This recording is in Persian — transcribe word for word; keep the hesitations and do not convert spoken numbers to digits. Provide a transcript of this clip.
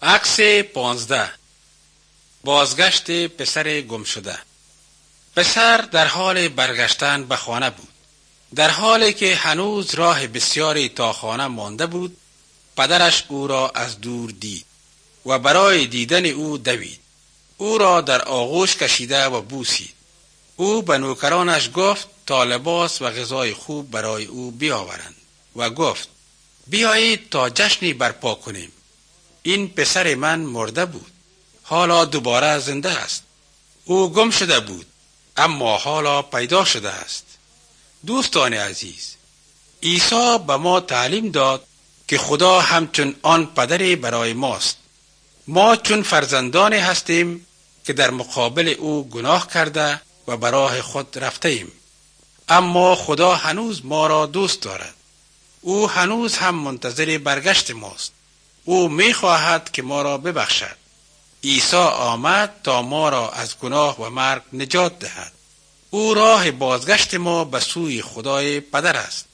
عکس پانزده. بازگشت پسر گم شده. پسر در حال برگشتن به خانه بود. در حالی که هنوز راه بسیاری تا خانه مانده بود، پدرش او را از دور دید و برای دیدن او دوید. او را در آغوش کشیده و بوسید. او به نوکرانش گفت تا لباس و غذای خوب برای او بیاورند و گفت بیایید تا جشنی برپا کنیم. این پسر من مرده بود، حالا دوباره زنده است. او گم شده بود، اما حالا پیدا شده است. دوستان عزیز، عیسی به ما تعلیم داد که خدا همچون آن پدری برای ماست. ما چون فرزندانی هستیم که در مقابل او گناه کرده و به راه خود رفته ایم. اما خدا هنوز ما را دوست دارد. او هنوز هم منتظر برگشت ماست. او می خواهد که ما را ببخشد. عیسی آمد تا ما را از گناه و مرگ نجات دهد. او راه بازگشت ما به سوی خدای پدر است.